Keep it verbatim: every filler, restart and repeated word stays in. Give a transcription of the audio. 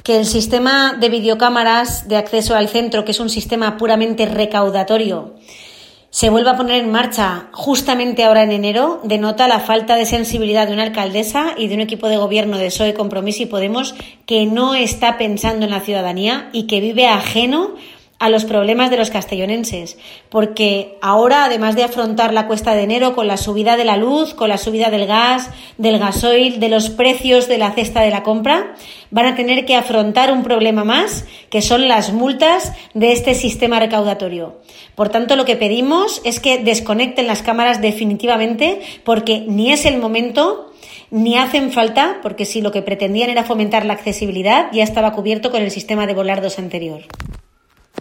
que el sistema de videocámaras de acceso al centro, que es un sistema puramente recaudatorio, se vuelva a poner en marcha justamente ahora en enero, denota la falta de sensibilidad de una alcaldesa y de un equipo de gobierno de P S O E, Compromís y Podemos que no está pensando en la ciudadanía y que vive ajeno a los problemas de los castellonenses, porque ahora, además de afrontar la cuesta de enero con la subida de la luz, con la subida del gas, del gasoil, de los precios de la cesta de la compra, van a tener que afrontar un problema más, que son las multas de este sistema recaudatorio. Por tanto, lo que pedimos es que desconecten las cámaras definitivamente, porque ni es el momento ni hacen falta, porque si lo que pretendían era fomentar la accesibilidad, ya estaba cubierto con el sistema de volardos anterior.